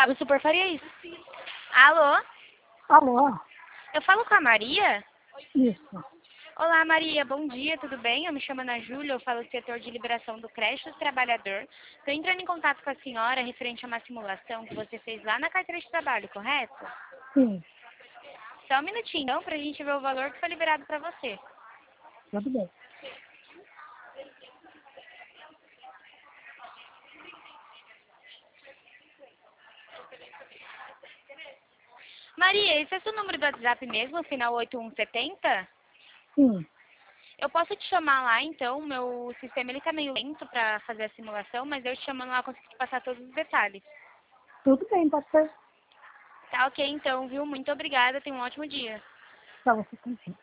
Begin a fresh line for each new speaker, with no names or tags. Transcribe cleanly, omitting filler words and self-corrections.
Fábio Super faria isso. Alô?
Alô?
Eu falo com a Maria?
Isso.
Olá, Maria. Bom dia, tudo bem? Eu me chamo Ana Júlia, eu falo do setor de liberação do creche do trabalhador. Estou entrando em contato com a senhora referente a uma simulação que você fez lá na carteira de trabalho, correto?
Sim,
Só um minutinho, então, para a gente ver o valor que foi liberado para você.
tudo bem.
Maria, esse é seu número do WhatsApp mesmo, final 8170?
Sim,
Eu posso te chamar lá, então, o meu sistema ele tá meio lento para fazer a simulação, mas eu te chamando lá eu consigo te passar todos os detalhes.
tudo bem, pode ser.
Tá ok, então, viu? Muito obrigada, tenha um ótimo dia.
Pra você também.